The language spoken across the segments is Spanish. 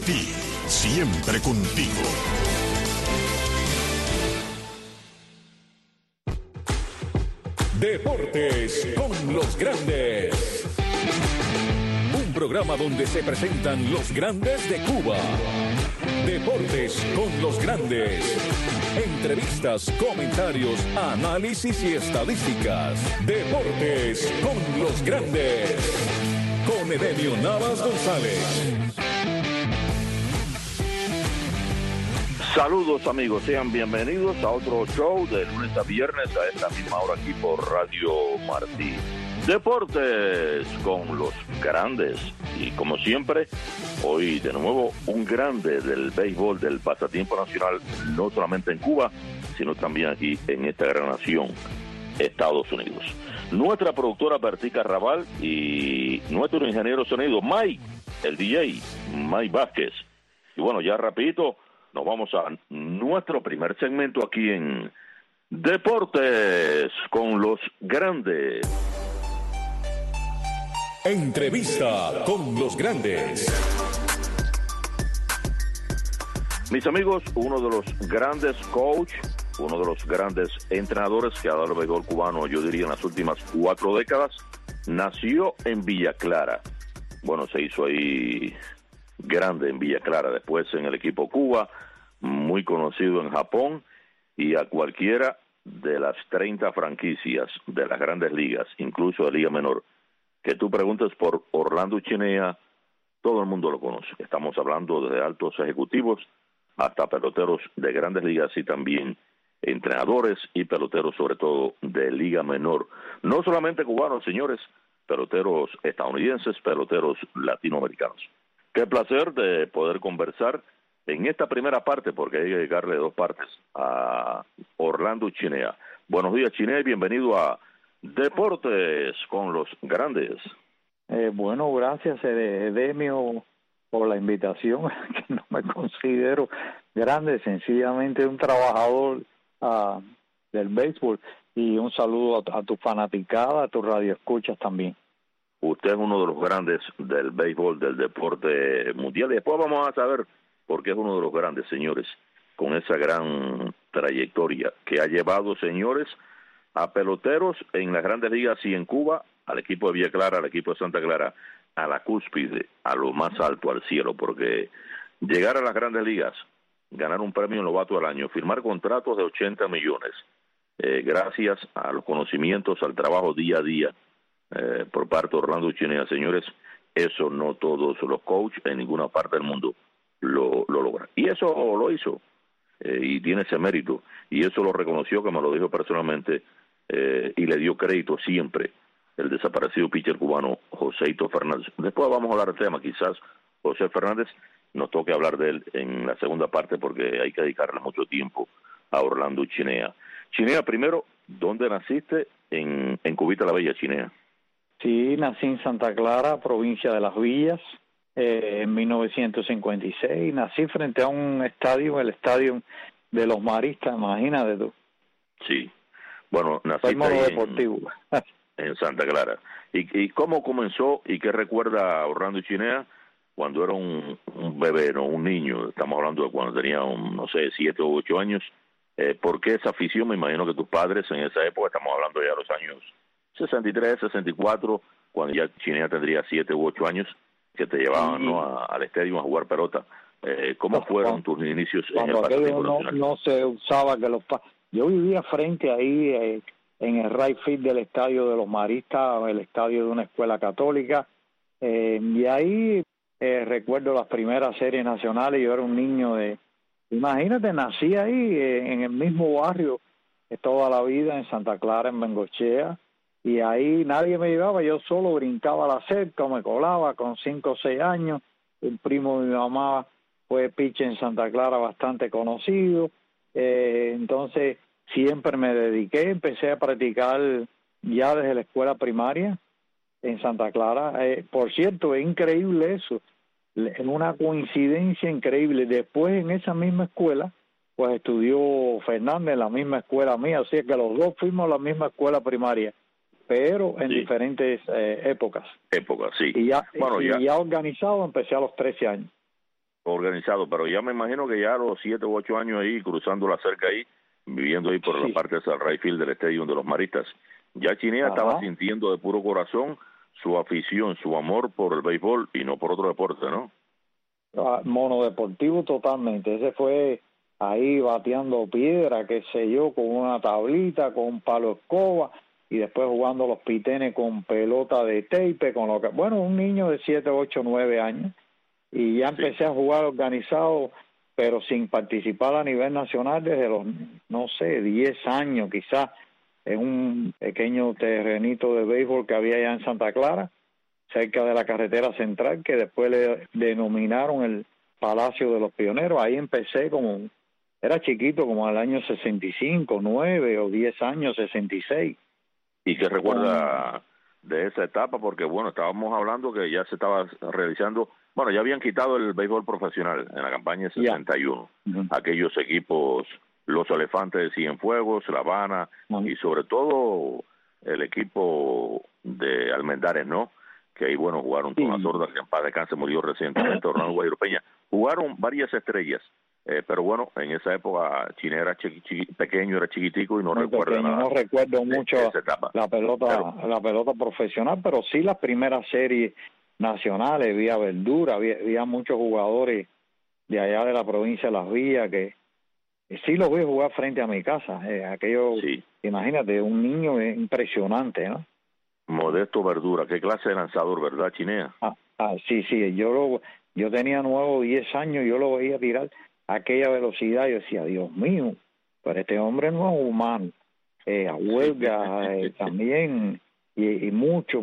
Martí, siempre contigo. Deportes con los grandes. Un programa donde se presentan los grandes de Cuba. Deportes con los grandes. Entrevistas, comentarios, análisis y estadísticas. Deportes con los grandes. Con Edemio Navas González. Saludos amigos, sean bienvenidos a otro show de lunes a viernes a esta misma hora aquí por Radio Martí. Deportes con los grandes. Y como siempre, hoy de nuevo un grande del béisbol, del pasatiempo nacional, no solamente en Cuba, sino también aquí en esta gran nación, Estados Unidos. Nuestra productora Bertica Raval y nuestro ingeniero de sonido, Mike, el DJ, Mike Vázquez. Y bueno, ya rapidito, nos vamos a nuestro primer segmento aquí en Deportes con los grandes. Entrevista con los grandes. Mis amigos, uno de los grandes coach, uno de los grandes entrenadores que ha dado el béisbol cubano, yo diría en las últimas 4 décadas, nació en Villa Clara. Bueno, se hizo ahí grande en Villa Clara, después en el equipo Cuba, muy conocido en Japón, y a cualquiera de las 30 franquicias de las grandes ligas, incluso de Liga Menor, que tú preguntes por Orlando Chinea, todo el mundo lo conoce. Estamos hablando de altos ejecutivos hasta peloteros de grandes ligas y también entrenadores y peloteros sobre todo de Liga Menor. No solamente cubanos, señores, peloteros estadounidenses, peloteros latinoamericanos. Qué placer de poder conversar en esta primera parte, porque hay que dedicarle 2 partes a Orlando Chinea. Buenos días, Chinea, y bienvenido a Deportes con los grandes. Bueno, gracias, Edemio, por la invitación, que no me considero grande, sencillamente un trabajador del béisbol, y un saludo a tu fanaticada, a tu radioescuchas también. Usted es uno de los grandes del béisbol, del deporte mundial, y después vamos a saber por qué es uno de los grandes, señores, con esa gran trayectoria que ha llevado, señores, a peloteros en las grandes ligas y en Cuba, al equipo de Villa Clara, al equipo de Santa Clara, a la cúspide, a lo más alto, al cielo, porque llegar a las grandes ligas, ganar un premio novato al año, firmar contratos de 80 millones, gracias a los conocimientos, al trabajo día a día, por parte de Orlando Chinea, señores, eso no todos los coaches en ninguna parte del mundo lo logran. Y eso lo hizo, y tiene ese mérito, y eso lo reconoció, que me lo dijo personalmente, y le dio crédito siempre el desaparecido pitcher cubano Joséito Fernández. Después vamos a hablar del tema, quizás José Fernández nos toque hablar de él en la segunda parte, porque hay que dedicarle mucho tiempo a Orlando Chinea. Chinea, primero, ¿dónde naciste en Cubita la Bella, Chinea? Sí, nací en Santa Clara, provincia de Las Villas, en 1956. Nací frente a un estadio, el estadio de los Maristas, imagínate tú. Sí. Bueno, naciste ahí deportivo. En Santa Clara. ¿Y cómo comenzó y qué recuerda Orlando Chinea cuando era un bebé, no un niño? Estamos hablando de cuando tenía, no sé, 7 o 8 años. ¿Por qué esa afición? Me imagino que tus padres en esa época, estamos hablando ya de los años 63, 64, cuando ya Chinea tendría 7 u 8 años, que te llevaban, ¿no?, al estadio a jugar pelota. ¿Cómo fueron tus inicios en el pasatiempo nacional? No se usaba que yo vivía frente ahí en el right field del estadio de los Maristas, el estadio de una escuela católica, y ahí recuerdo las primeras series nacionales. Yo era un niño imagínate, nací ahí en el mismo barrio toda la vida, en Santa Clara, en Bengochea, y ahí nadie me llevaba, yo solo brincaba la cerca, me colaba con 5 o 6 años. Un primo de mi mamá fue pitcher en Santa Clara bastante conocido, entonces siempre me dediqué, empecé a practicar ya desde la escuela primaria en Santa Clara. Por cierto, es increíble eso, en una coincidencia increíble. Después en esa misma escuela, pues estudió Fernández en la misma escuela mía, así que los dos fuimos a la misma escuela primaria, pero en diferentes épocas. Épocas, sí. Y ya organizado empecé a los 13 años. organizado, pero ya me imagino que ya a los 7 u 8 años ahí, cruzando la cerca ahí, viviendo ahí por la parte de San right field del estadio de los Maristas, ya Chinea estaba sintiendo de puro corazón su afición, su amor por el béisbol y no por otro deporte, ¿no? Monodeportivo totalmente. Ese fue ahí bateando piedra, qué sé yo, con una tablita, con un palo de escoba, y después jugando los pitenes con pelota de tape, con lo que, bueno, un niño de 7, 8, 9 años, y ya empecé a jugar organizado, pero sin participar a nivel nacional desde los, no sé, 10 años quizás, en un pequeño terrenito de béisbol que había allá en Santa Clara, cerca de la carretera central, que después le denominaron el Palacio de los Pioneros. Ahí empecé como, era chiquito, como al año 65, 9 o 10 años, 66. ¿Y qué recuerda de esa etapa? Porque, bueno, estábamos hablando que ya se estaba realizando, bueno, ya habían quitado el béisbol profesional en la campaña de 61. Aquellos equipos, los Elefantes de Cienfuegos, La Habana, y sobre todo el equipo de Almendares, ¿no? Que ahí, bueno, jugaron Tomás Sorda, que en paz descanse, murió recientemente, Orlando Guajiro Peña. Jugaron varias estrellas, pero bueno, en esa época Chinea era pequeño, era chiquitico y no recuerdo nada. No recuerdo mucho la pelota profesional, pero sí las primeras series nacionales, había Verdura, había muchos jugadores de allá de la provincia de Las Villas que sí los vi jugar frente a mi casa. Aquello, imagínate, un niño impresionante, ¿no? Modesto Verdura, qué clase de lanzador, ¿verdad, Chinea? Sí, yo tenía 9 o 10 años, yo lo veía tirar a aquella velocidad, yo decía, Dios mío, pero este hombre no es humano. A huelga también, y mucho,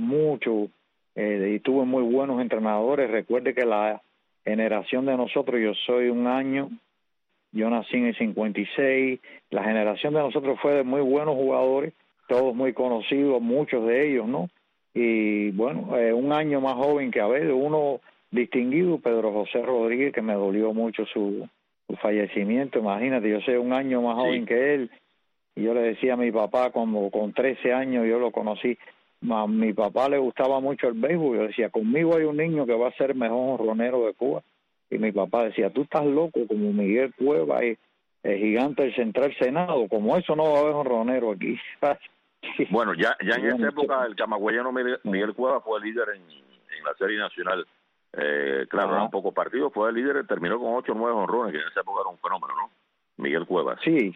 y tuve muy buenos entrenadores. Recuerde que la generación de nosotros, yo soy un año, yo nací en el 56, la generación de nosotros fue de muy buenos jugadores, todos muy conocidos, muchos de ellos, ¿no? Y bueno, un año más joven que Abel, uno distinguido, Pedro José Rodríguez, que me dolió mucho su fallecimiento. Imagínate, yo soy un año más joven que él, y yo le decía a mi papá, cuando con 13 años yo lo conocí, a mi papá le gustaba mucho el béisbol, yo decía, conmigo hay un niño que va a ser el mejor jonronero de Cuba, y mi papá decía, tú estás loco, como Miguel Cueva, el gigante del Central Senado, como eso no va a haber jonronero aquí. Bueno, ya en esa época el camagüeyano Miguel Cueva fue líder en la Serie Nacional. Claro, era un poco partido, fue el líder, terminó con 8 o 9 honrones, que en esa época era un fenómeno, ¿no? Miguel Cuevas. Sí.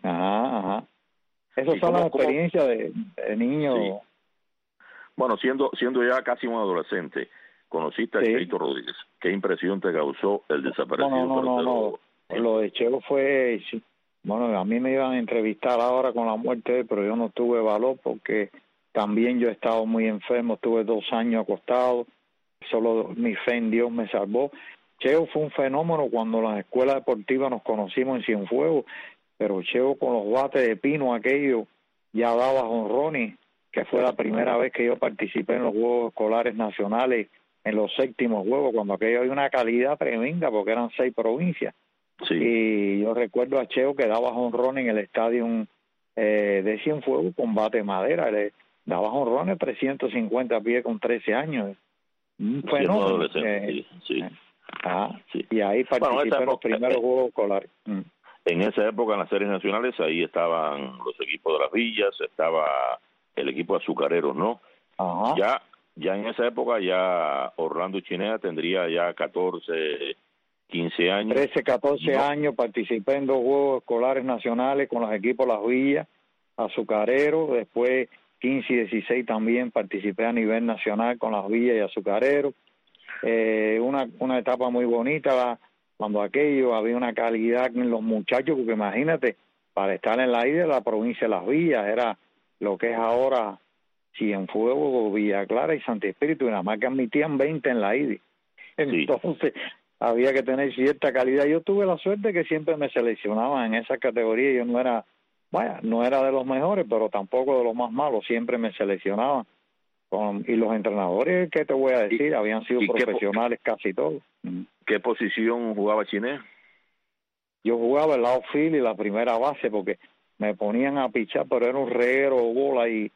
Esas son las experiencias de niño. Sí. Bueno, siendo ya casi un adolescente, conociste a Cheito Rodríguez. ¿Qué impresión te causó el desaparecido? No. Lo de Cheo fue... Bueno, a mí me iban a entrevistar ahora con la muerte, pero yo no tuve valor porque también yo he estado muy enfermo, estuve 2 años acostado, solo mi fe en Dios me salvó. Cheo fue un fenómeno cuando en las escuelas deportivas nos conocimos en Cienfuegos, pero Cheo con los bates de pino aquello ya daba jonrones, que fue la primera vez que yo participé en los Juegos Escolares Nacionales, en los 7º Juegos, cuando aquello había una calidad tremenda porque eran 6 provincias. Sí. Y yo recuerdo a Cheo que daba jonrones en el estadio de Cienfuegos con bate de madera, le daba jonrones 350 pies con 13 años. Un fenómeno. Sí. Y ahí participé en los primeros Juegos Escolares. En esa época, en las series nacionales, ahí estaban los equipos de las villas, estaba el equipo de Azucareros, ¿no? Ya en esa época, ya Orlando Chinea tendría ya 14, 15 años. 13, 14 años, participé en 2 Juegos Escolares Nacionales con los equipos Las Villas, Azucareros, después 15 y 16 también participé a nivel nacional con Las Villas y Azucareros. Una etapa muy bonita, cuando aquello había una calidad en los muchachos, porque imagínate, para estar en la isla de la provincia de Las Villas, era lo que es ahora Cienfuegos, Villa Clara y Santo Espíritu, y nada más que admitían 20 en la isla. Entonces, había que tener cierta calidad. Yo tuve la suerte que siempre me seleccionaban en esa categoría. Yo no era de los mejores, pero tampoco de los más malos. Siempre me seleccionaban. Y los entrenadores, ¿qué te voy a decir? Habían sido profesionales casi todos. ¿Qué posición jugaba Chinea? Yo jugaba el outfield y la primera base porque me ponían a pichar, pero era un reguero de bola y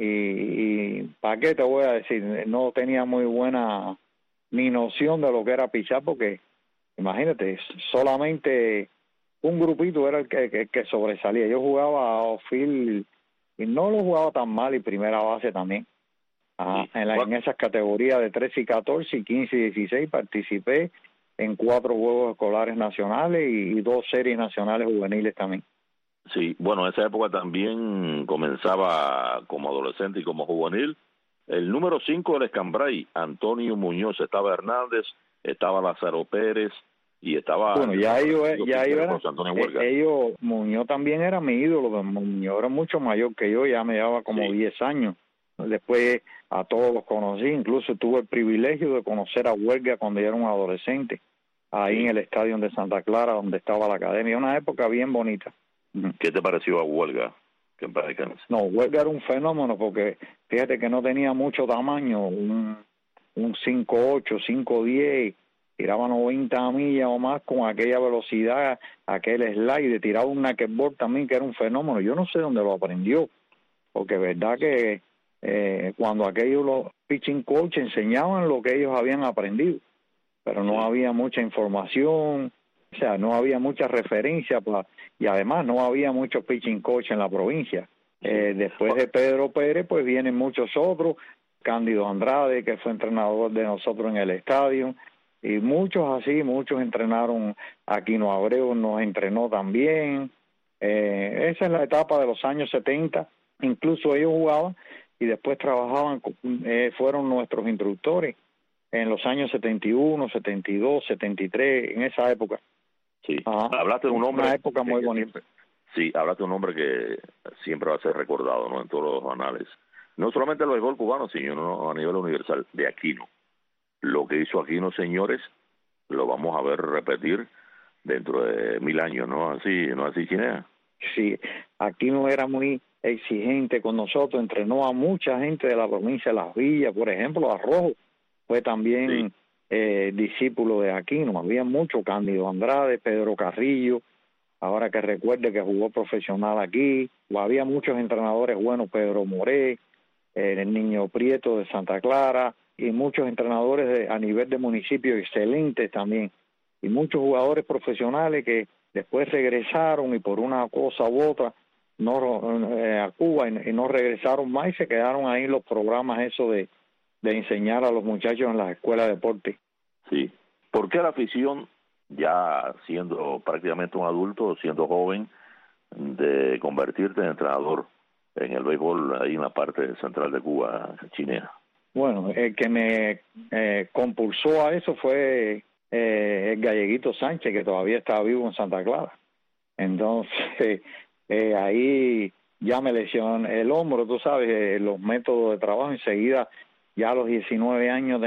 ¿para qué te voy a decir? No tenía muy buena ni noción de lo que era pichar porque Imagínate, solamente un grupito era el que sobresalía. Yo jugaba a outfield y no lo jugaba tan mal, y primera base también. Ajá, Sí. en esas categorías de 13 y 14 y 15 y 16 participé en 4 juegos escolares nacionales y 2 series nacionales juveniles también. Sí, bueno, en esa época también comenzaba como adolescente y como juvenil. El número 5 del Escambray, Antonio Muñoz, estaba Hernández, estaba Lázaro Pérez y estaba... Bueno, José Antonio Huelga. Muñoz también era mi ídolo. Muñoz era mucho mayor que yo, ya me llevaba como 10 años. Después a todos los conocí, incluso tuve el privilegio de conocer a Huelga cuando yo era un adolescente, ahí en el estadio de Santa Clara, donde estaba la academia, una época bien bonita. ¿Qué te pareció a Huelga? No, Huelga era un fenómeno porque fíjate que no tenía mucho tamaño, un 5'8", 5'10", tiraba 90 millas o más con aquella velocidad, aquel slide, tiraba un knuckleball también que era un fenómeno. Yo no sé dónde lo aprendió, porque verdad que cuando aquellos los pitching coach enseñaban lo que ellos habían aprendido, pero no había mucha información, o sea, no había mucha referencia y además no había muchos pitching coach en la provincia. Después de Pedro Pérez, pues vienen muchos otros, Cándido Andrade, que fue entrenador de nosotros en el estadio, y muchos así, muchos entrenaron. Aquino Abreu nos entrenó también. Esa es la etapa de los años 70, incluso ellos jugaban y después trabajaban, fueron nuestros instructores en los años 71, 72, 73, en esa época. Sí, hablaste de un hombre... Una época muy bonita. Sí, hablaste de un hombre que siempre va a ser recordado, ¿no?, en todos los anales. No solamente el béisbol cubano, sino a nivel universal, de Aquino. Lo que hizo Aquino, señores, lo vamos a ver repetir dentro de 1000 años, ¿no? Así, Chinea. Sí, Aquino era muy exigente con nosotros, entrenó a mucha gente de la provincia de Las Villas, por ejemplo, a Rojo, fue también discípulo de Aquino. Había mucho, Cándido Andrade, Pedro Carrillo, ahora que recuerde que jugó profesional aquí, había muchos entrenadores buenos, Pedro Moré, el Niño Prieto de Santa Clara, y muchos entrenadores a nivel de municipio excelentes también, y muchos jugadores profesionales que después regresaron y por una cosa u otra a Cuba y no regresaron más y se quedaron ahí en los programas eso de enseñar a los muchachos en las escuelas de deporte. Sí. ¿Por qué la afición, ya siendo prácticamente un adulto, siendo joven, de convertirte en entrenador en el béisbol ahí en la parte central de Cuba, Chinea? Bueno, el que me compulsó a eso fue el Galleguito Sánchez, que todavía estaba vivo en Santa Clara. Entonces, ahí ya me lesioné el hombro, tú sabes, los métodos de trabajo. Enseguida, ya a los 19 años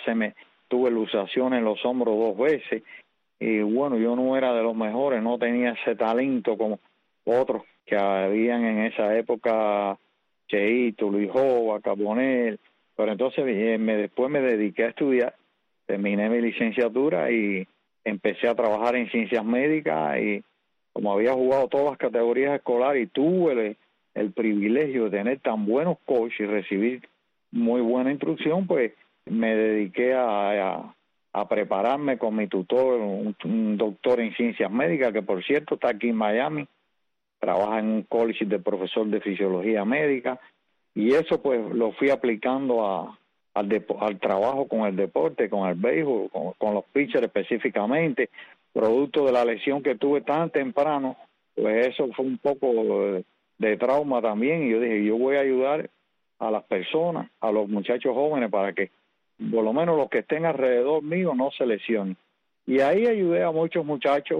tuve luxación en los hombros 2 veces, y bueno, yo no era de los mejores, no tenía ese talento como otros que habían en esa época, Cheito, Luis Jova, Carbonell, pero entonces después me dediqué a estudiar, terminé mi licenciatura y empecé a trabajar en ciencias médicas, y como había jugado todas las categorías escolares y tuve el privilegio de tener tan buenos coaches y recibir muy buena instrucción, pues me dediqué a prepararme con mi tutor, un doctor en ciencias médicas, que por cierto está aquí en Miami, trabaja en un college de profesor de fisiología médica, y eso pues lo fui aplicando al trabajo con el deporte, con el béisbol, con los pitchers específicamente, producto de la lesión que tuve tan temprano. Pues eso fue un poco de trauma también, y yo dije, yo voy a ayudar a las personas, a los muchachos jóvenes, para que por lo menos los que estén alrededor mío no se lesionen. Y ahí ayudé a muchos muchachos,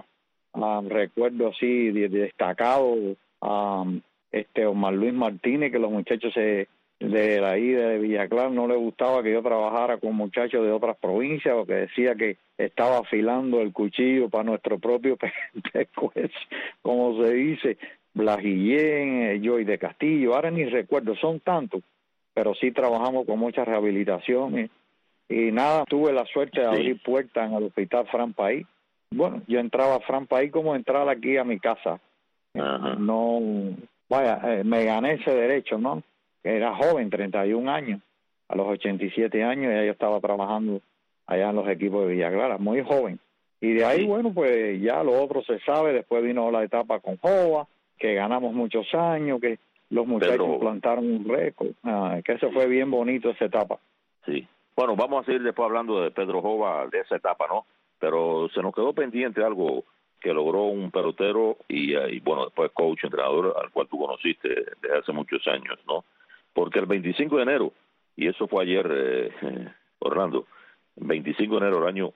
recuerdo así destacado a Omar Luis Martínez, que los muchachos de ahí de Villa Clara no les gustaba que yo trabajara con muchachos de otras provincias, porque decía que estaba afilando el cuchillo para nuestro propio pescuezo, como se dice. Blas Guillén, Joy de Castillo, ahora ni recuerdo, son tantos, pero sí trabajamos con muchas rehabilitaciones, y nada, tuve la suerte de abrir puertas en el hospital Fran País. Bueno, yo entraba a Fran País como entrar aquí a mi casa. No, me gané ese derecho, ¿no? Era joven, 31 años, a los 87 años ya yo estaba trabajando allá en los equipos de Villa Clara, muy joven. Y de ahí, Sí. bueno, pues ya lo otro se sabe. Después vino la etapa con Jova, que ganamos muchos años, que los muchachos Pedro, plantaron un récord. Que eso fue bien bonito esa etapa. sí. Bueno, vamos a seguir después hablando de Pedro Jova, de esa etapa, ¿no? Pero se nos quedó pendiente algo que logró un pelotero y bueno, después coach, entrenador, al cual tú conociste desde hace muchos años, ¿no? Porque el 25 de enero, y eso fue ayer, Orlando, 25 de enero del año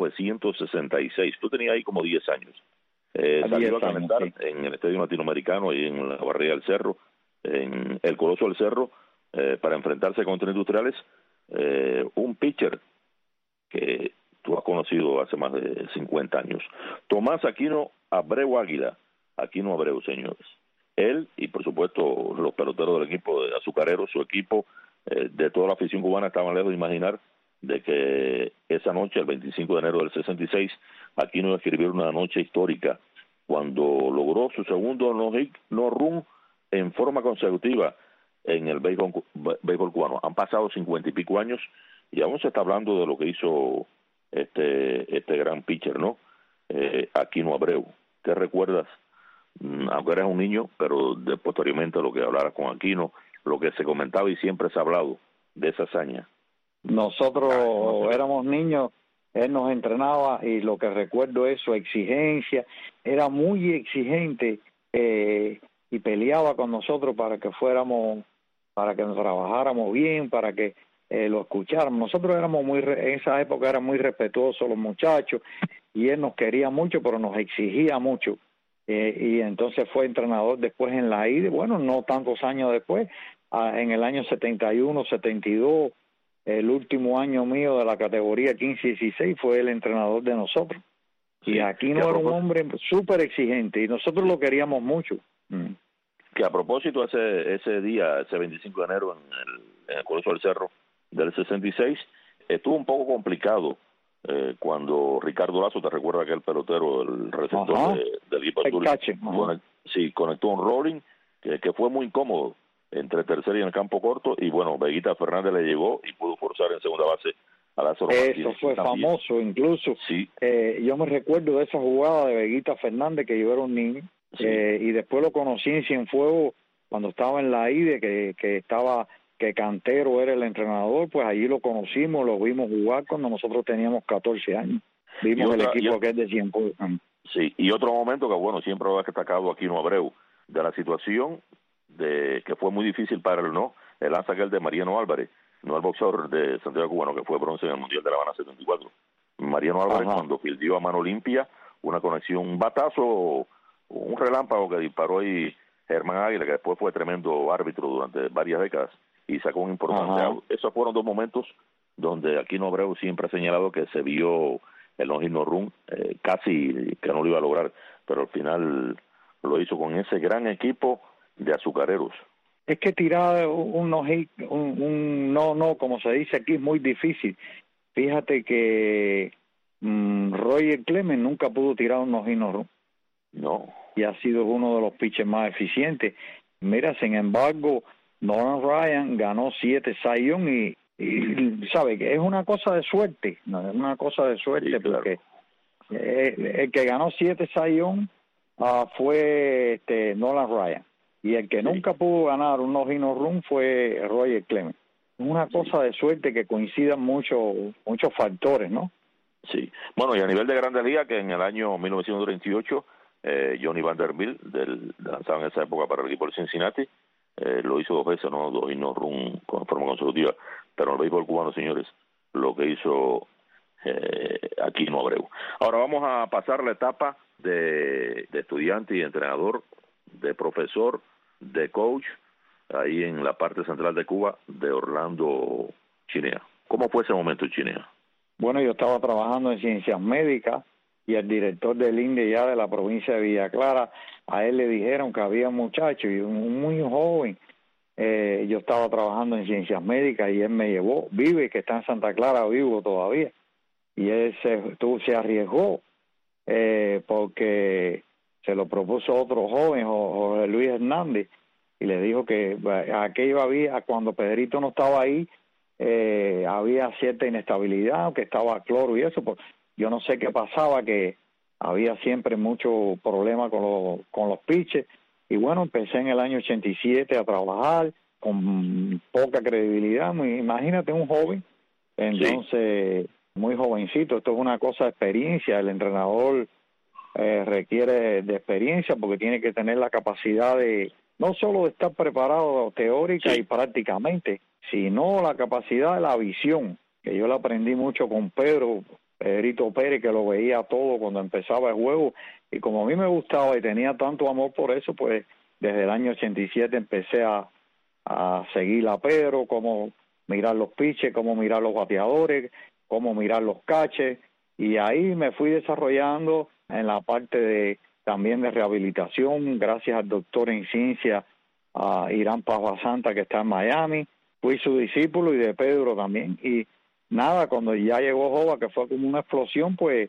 1966, tú tenías ahí como 10 años, salió a calentar en el Estadio Latinoamericano y en la Barriga del Cerro, en el Coloso del Cerro, para enfrentarse contra Industriales, un pitcher que tú has conocido hace más de 50 años, Tomás Aquino Abreu Águila, Aquino Abreu, señores. Él y por supuesto los peloteros del equipo de Azucareros, su equipo, de toda la afición cubana, estaban lejos de imaginar de que esa noche, el 25 de enero del 66, Aquino iba a escribir una noche histórica cuando logró su segundo no run en forma consecutiva en el béisbol cubano. Han pasado 50 y pico años y aún se está hablando de lo que hizo este gran pitcher, ¿no? Aquino Abreu. ¿Qué recuerdas? Aunque eres un niño, pero de posteriormente lo que hablara con Aquino, lo que se comentaba y siempre se ha hablado de esa hazaña. Nosotros éramos niños, él nos entrenaba y lo que recuerdo es su exigencia, era muy exigente y peleaba con nosotros para que fuéramos, para que nos trabajáramos bien, para que lo escucháramos. Nosotros éramos en esa época eran muy respetuosos los muchachos y él nos quería mucho, pero nos exigía mucho. Y entonces fue entrenador después en la IDE, bueno, no tantos años después, en el año 71, 72, el último año mío de la categoría 15-16 fue el entrenador de nosotros. Sí, y Aquino era un hombre súper exigente y nosotros lo queríamos mucho. Que a propósito, ese día, ese 25 de enero en el Coloso del Cerro del 66, estuvo un poco complicado cuando Ricardo Lazo, te recuerda aquel pelotero, el receptor del equipo azul, conectó un rolling que fue muy incómodo entre tercera y en el campo corto, y bueno, Veguita Fernández le llegó y pudo forzar en segunda base a Lázaro Martínez. Eso fue también famoso, incluso. Sí. Yo me recuerdo de esa jugada de Veguita Fernández, que yo era un niño, sí. Y después lo conocí en Cienfuegos cuando estaba en la IDE, que Cantero era el entrenador, pues allí lo conocimos, lo vimos jugar cuando nosotros teníamos 14 años. Vimos el equipo que es de Cienfuegos. Sí, y otro momento que bueno, siempre lo ha destacado Aquino Abreu, de la situación de que fue muy difícil para él, ¿no? El lanza aquel de Mariano Álvarez, no el boxeador de Santiago Cubano, que fue bronce en el Mundial de La Habana 74. Mariano Álvarez, cuando fildió a mano limpia, una conexión, un batazo, un relámpago que disparó ahí Germán Águila, que después fue tremendo árbitro durante varias décadas y sacó un importante out. Esos fueron dos momentos donde Aquino Abreu siempre ha señalado que se vio el no run, casi que no lo iba a lograr, pero al final lo hizo con ese gran equipo de Azucareros. Es que tirar un no, como se dice aquí, es muy difícil. Fíjate que Roger Clemens nunca pudo tirar un no. No. Y ha sido uno de los pitchers más eficientes. Mira, sin embargo, Nolan Ryan ganó 7 Cy Young y sabe que es una cosa de suerte, no es una cosa de suerte, sí, claro. Porque el que ganó 7 Cy Young fue Nolan Ryan. Y el que nunca pudo ganar un no run fue Roger Clemens. Es una cosa de suerte que coincidan muchos factores, ¿no? Sí. Bueno, y a nivel de Grandes Ligas, que en el año 1938, Johnny Vanderbilt, lanzado en esa época para el equipo de Cincinnati, lo hizo 2 veces, ¿no? 2 no run con forma consecutiva. Pero en el béisbol cubano, señores, lo que hizo Aquino Abreu. Ahora vamos a pasar la etapa de estudiante y entrenador, de profesor, de coach, ahí en la parte central de Cuba, de Orlando Chinea. ¿Cómo fue ese momento, Chinea? Bueno, yo estaba trabajando en ciencias médicas y el director del INDE ya de la provincia de Villa Clara, a él le dijeron que había un muchacho y un muy joven. Yo estaba trabajando en ciencias médicas y él me llevó, que está en Santa Clara, vivo todavía, y él se arriesgó porque se lo propuso otro joven, José Luis Hernández, y le dijo que aquello había, cuando Pedrito no estaba ahí, había cierta inestabilidad, que estaba cloro y eso, yo no sé qué pasaba, que había siempre mucho problema con los pitches. Y bueno, empecé en el año 87 a trabajar con poca credibilidad. Imagínate un joven, entonces muy jovencito. Esto es una cosa de experiencia. El entrenador requiere de experiencia porque tiene que tener la capacidad de no solo de estar preparado teórica y prácticamente, sino la capacidad de la visión, que yo la aprendí mucho con Pedrito Pérez, que lo veía todo cuando empezaba el juego, y como a mí me gustaba y tenía tanto amor por eso, pues desde el año 87 empecé a seguir a Pedro, cómo mirar los pitches, cómo mirar los bateadores, cómo mirar los catches, y ahí me fui desarrollando en la parte también de rehabilitación, gracias al doctor en ciencia Irán Paz Basanta, que está en Miami. Fui su discípulo y de Pedro también, y nada, cuando ya llegó Jova, que fue como una explosión, pues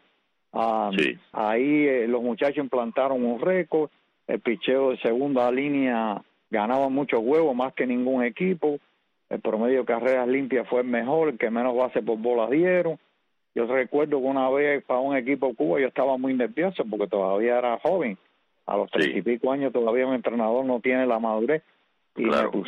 ahí los muchachos implantaron un récord. El picheo de segunda línea ganaba muchos huevos, más que ningún equipo. El promedio de carreras limpias fue el mejor, el que menos bases por bolas dieron. Yo recuerdo que una vez para un equipo Cuba yo estaba muy nervioso porque todavía era joven. A los 30 y pico años todavía un entrenador no tiene la madurez. Y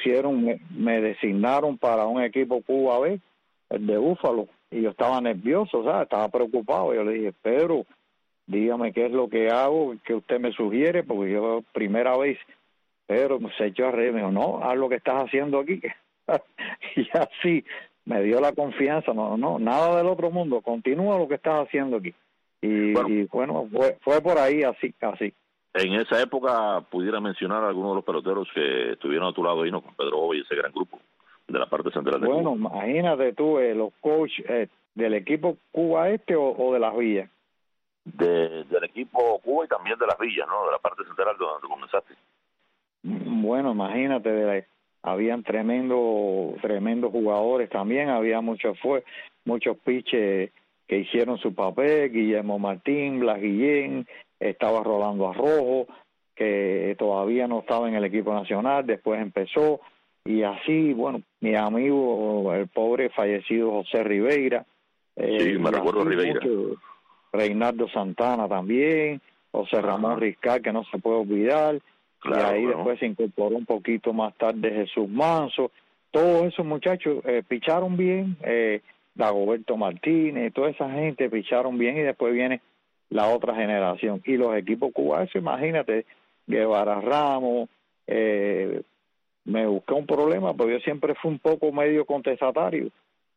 me designaron para un equipo Cuba B, el de Búfalo. Y yo estaba nervioso, ¿sabes? Estaba preocupado. Yo le dije, Pedro, dígame qué es lo que hago, que usted me sugiere, porque yo primera vez, Pedro se echó a reír, me dijo, no, haz lo que estás haciendo aquí. Y así me dio la confianza, no, nada del otro mundo, continúa lo que estás haciendo aquí. Y bueno, fue por ahí, así. En esa época, pudiera mencionar a algunos de los peloteros que estuvieron a tu lado ahí, ¿no? Con Pedro Jova y ese gran grupo de la parte central de Cuba. Bueno, imagínate tú, los coaches del equipo Cuba o de las villas. Del equipo Cuba y también de las villas, ¿no? De la parte central donde comenzaste. Bueno, imagínate, habían tremendos jugadores también, había muchos pitches que hicieron su papel, Guillermo Martín, Blas Guillén, estaba Rolando Arrojo, que todavía no estaba en el equipo nacional, después empezó, y así, bueno, mi amigo, el pobre fallecido José Ribeira. Sí, me recuerdo Ribeira. Reinaldo Santana también, José Ramón Riscal, que no se puede olvidar. Claro, y ahí después se incorporó un poquito más tarde Jesús Manso. Todos esos muchachos picharon bien, Dagoberto Martínez, toda esa gente picharon bien, y después viene la otra generación. Y los equipos cubanos, imagínate, Guevara Ramos, me busqué un problema, porque yo siempre fui un poco medio contestatario.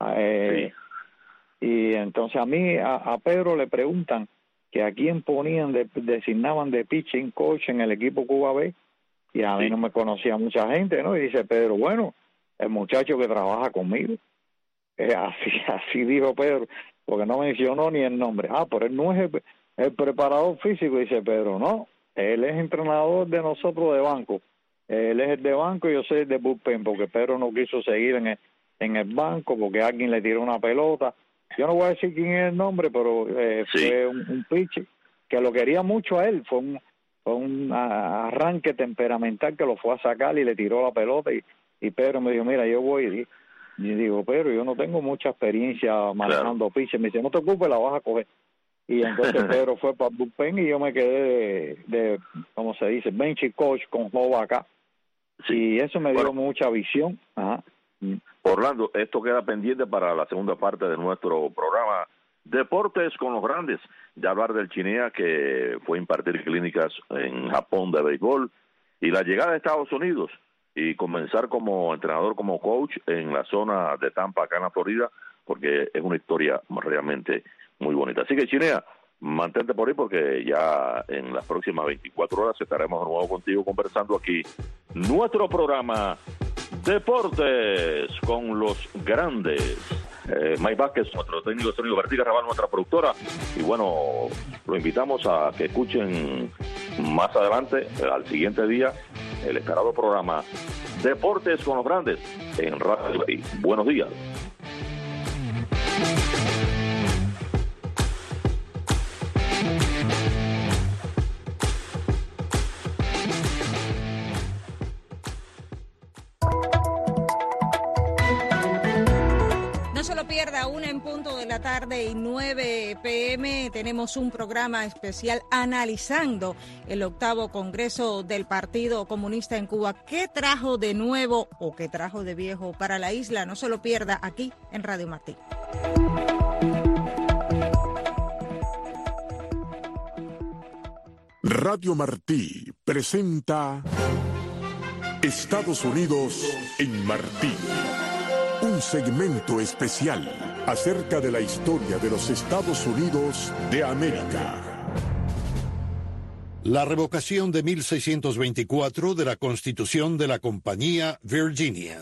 Y entonces a mí, a Pedro le preguntan que a quién designaban de pitching coach en el equipo Cuba B, y a mí no me conocía mucha gente, ¿no? Y dice Pedro, bueno, el muchacho que trabaja conmigo. Así dijo Pedro, porque no mencionó ni el nombre. Pero él no es el preparador físico, dice Pedro, no, él es entrenador de nosotros de banco. Él es el de banco y yo soy el de bullpen, porque Pedro no quiso seguir en el banco porque alguien le tiró una pelota. Yo no voy a decir quién es el nombre, pero fue un pitcher que lo quería mucho a él. Fue un arranque temperamental que lo fue a sacar y le tiró la pelota. Y Pedro me dijo, mira, yo voy. Y digo, Pedro, yo no tengo mucha experiencia manejando pitcher. Me dice, no te ocupes, la vas a coger. Y entonces Pedro fue para bullpen y yo me quedé de ¿cómo se dice? Bench coach con Jova acá. Y eso me dio mucha visión. Orlando, esto queda pendiente para la segunda parte de nuestro programa Deportes con los Grandes, de hablar del Chinea, que fue a impartir clínicas en Japón de béisbol, y la llegada de Estados Unidos, y comenzar como entrenador, como coach en la zona de Tampa, acá en la Florida, porque es una historia realmente muy bonita. Así que, Chinea, mantente por ahí, porque ya en las próximas 24 horas estaremos de nuevo contigo conversando aquí nuestro programa Deportes con los Grandes. Mike Vázquez, nuestro técnico de sonido, Vertiga Raval, nuestra productora, y bueno, lo invitamos a que escuchen más adelante, al siguiente día, el esperado programa Deportes con los Grandes en Radio Bay. Buenos días. No se lo pierda, 1:00 p.m. 9 p.m. tenemos un programa especial analizando el 8º Congreso del Partido Comunista en Cuba. ¿Qué trajo de nuevo o qué trajo de viejo para la isla? No se lo pierda aquí en Radio Martí. Radio Martí presenta Estados Unidos en Martí. Un segmento especial acerca de la historia de los Estados Unidos de América. La revocación de 1624 de la Constitución de la Compañía Virginia.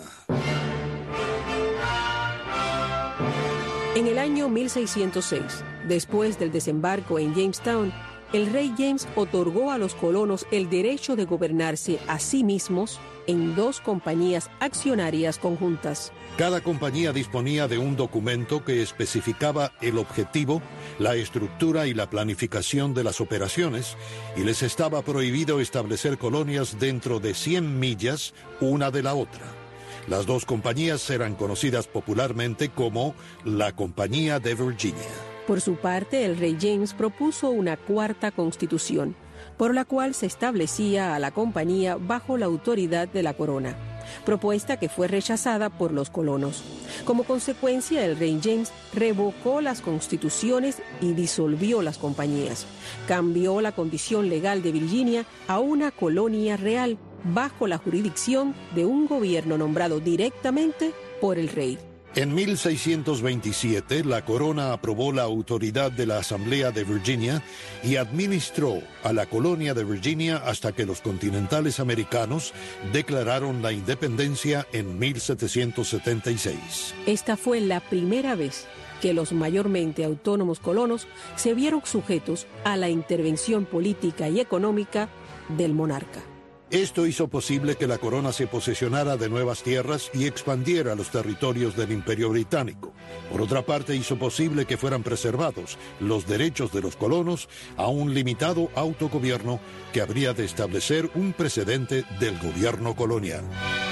En el año 1606, después del desembarco en Jamestown, el rey James otorgó a los colonos el derecho de gobernarse a sí mismos en 2 compañías accionarias conjuntas. Cada compañía disponía de un documento que especificaba el objetivo, la estructura y la planificación de las operaciones, y les estaba prohibido establecer colonias dentro de 100 millas una de la otra. Las 2 compañías eran conocidas popularmente como la Compañía de Virginia. Por su parte, el rey James propuso una 4ª constitución, por la cual se establecía a la compañía bajo la autoridad de la corona, propuesta que fue rechazada por los colonos. Como consecuencia, el rey James revocó las constituciones y disolvió las compañías. Cambió la condición legal de Virginia a una colonia real bajo la jurisdicción de un gobierno nombrado directamente por el rey. En 1627, la corona aprobó la autoridad de la Asamblea de Virginia y administró a la colonia de Virginia hasta que los continentales americanos declararon la independencia en 1776. Esta fue la primera vez que los mayormente autónomos colonos se vieron sujetos a la intervención política y económica del monarca. Esto hizo posible que la corona se posesionara de nuevas tierras y expandiera los territorios del Imperio Británico. Por otra parte, hizo posible que fueran preservados los derechos de los colonos a un limitado autogobierno que habría de establecer un precedente del gobierno colonial.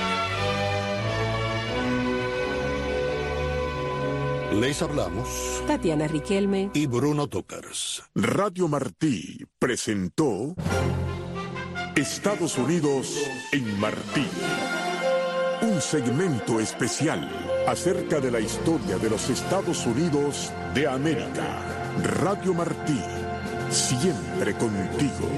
Les hablamos Tatiana Riquelme y Bruno Tokars. Radio Martí presentó Estados Unidos en Martí. Un segmento especial acerca de la historia de los Estados Unidos de América. Radio Martí, siempre contigo.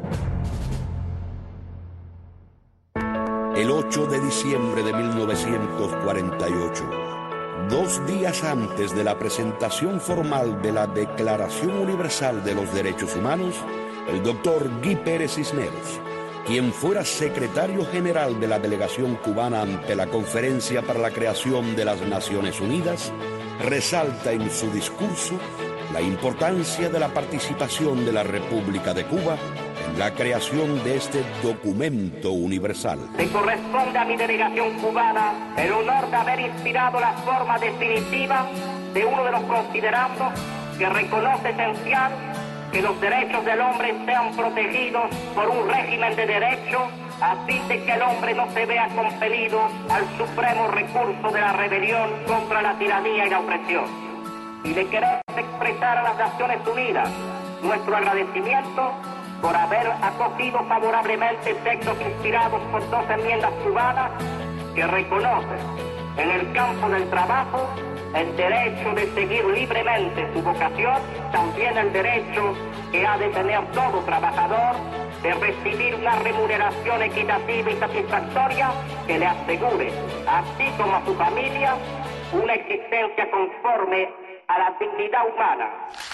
El 8 de diciembre de 1948, 2 días antes de la presentación formal de la Declaración Universal de los Derechos Humanos, el doctor Guy Pérez Cisneros, quien fuera secretario general de la delegación cubana ante la Conferencia para la Creación de las Naciones Unidas, resalta en su discurso la importancia de la participación de la República de Cuba en la creación de este documento universal. Me corresponde a mi delegación cubana el honor de haber inspirado la forma definitiva de uno de los considerandos que reconoce esencial que los derechos del hombre sean protegidos por un régimen de derecho a fin de que el hombre no se vea compelido al supremo recurso de la rebelión contra la tiranía y la opresión. Y le queremos expresar a las Naciones Unidas nuestro agradecimiento por haber acogido favorablemente textos inspirados por 2 enmiendas cubanas que reconocen en el campo del trabajo el derecho de seguir libremente su vocación, también el derecho que ha de tener todo trabajador de recibir una remuneración equitativa y satisfactoria que le asegure, así como a su familia, una existencia conforme a la dignidad humana.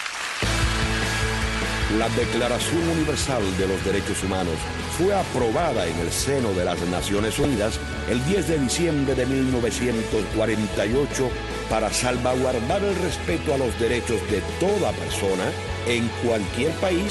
La Declaración Universal de los Derechos Humanos fue aprobada en el seno de las Naciones Unidas el 10 de diciembre de 1948 para salvaguardar el respeto a los derechos de toda persona en cualquier país